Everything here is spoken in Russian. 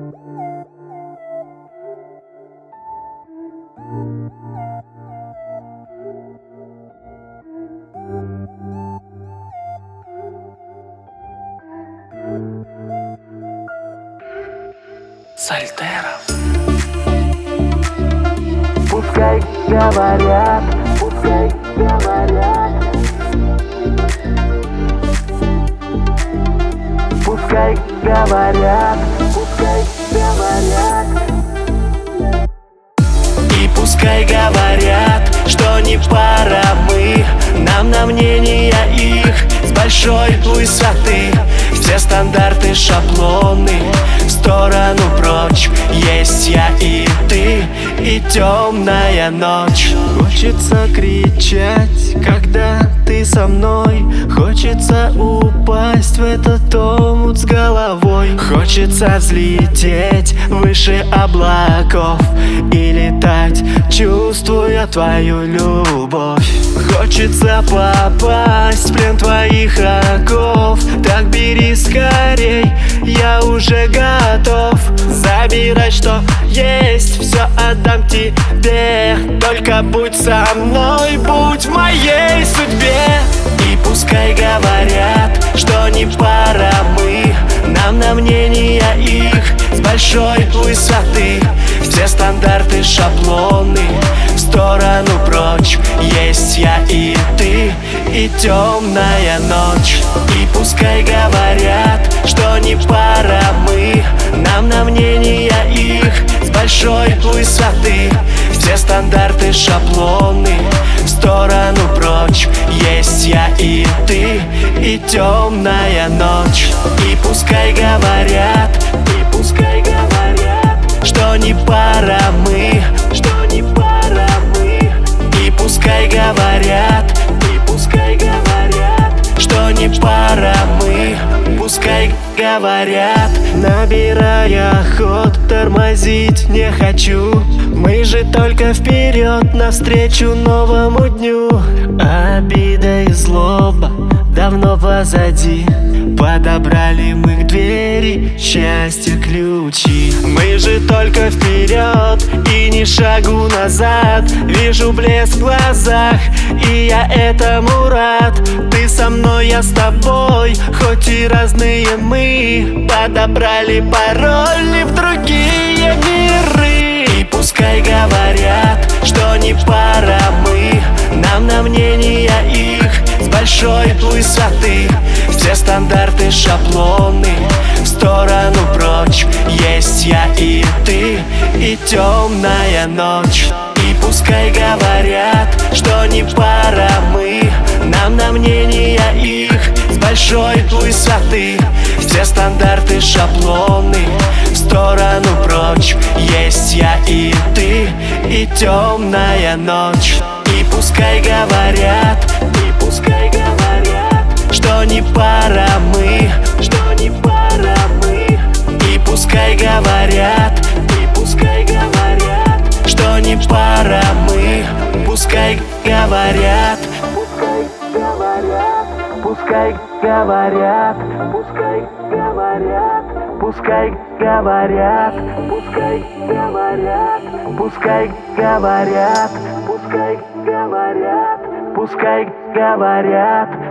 Сальтеров. Пускай говорят, пускай говорят, пускай говорят, пускай говорят. И пускай говорят, что не пара мы, нам на мнения их с большой высоты. Все стандарты, шаблоны в сторону прочь. Есть я и ты, и темная ночь. Хочется кричать, когда ты со мной. Хочется упасть в этот омут с головой. Хочется взлететь выше облаков и летать, чувствуя твою любовь. Хочется попасть в плен твоих оков. Так бери скорей, я уже готов. Забирай, что есть, все отдам тебе. Только будь со мной, будь в моей судьбе. И пускай говорят, что не пара мы, нам на мнения их с большой высоты. Все стандарты, шаблоны в сторону прочь. Есть я и ты, и темная ночь. И пускай говорят, что не пара мы, нам на мнения их с большой высоты. Все стандарты, шаблоны в сторону прочь. Есть я и ты, и темная ночь. И пускай говорят, и пускай говорят, что не пара мы, что не пара мы. И пускай говорят, и пускай говорят, что не пара мы. Пускай говорят, набирая ход, тормозить не хочу. Мы же только вперед, навстречу новому дню. Обида и злоба давно позади. Подобрали мы к двери счастья ключи. Мы же только вперед и ни шагу назад. Вижу блеск в глазах, и я этому рад. Ты со мной, я с тобой, хоть и разные мы. Подобрали пароли в другие миры. И пускай говорят, что не пара мы, нам на мнения их с большой высоты. Все стандарты, шаблоны в сторону прочь. Есть я и ты, и темная ночь. И пускай говорят, что не пара мы, нам на мнения их с большой высоты. Все стандарты, шаблоны в сторону прочь. Есть я и ты, и темная ночь. И пускай говорят, и пускай говорят, что не пара мы, что не пара мы. И пускай говорят, и пускай говорят, что не пара мы. Пускай говорят, пускай говорят, пускай говорят, пускай говорят, пускай говорят, пускай говорят, пускай говорят, пускай говорят, пускай говорят.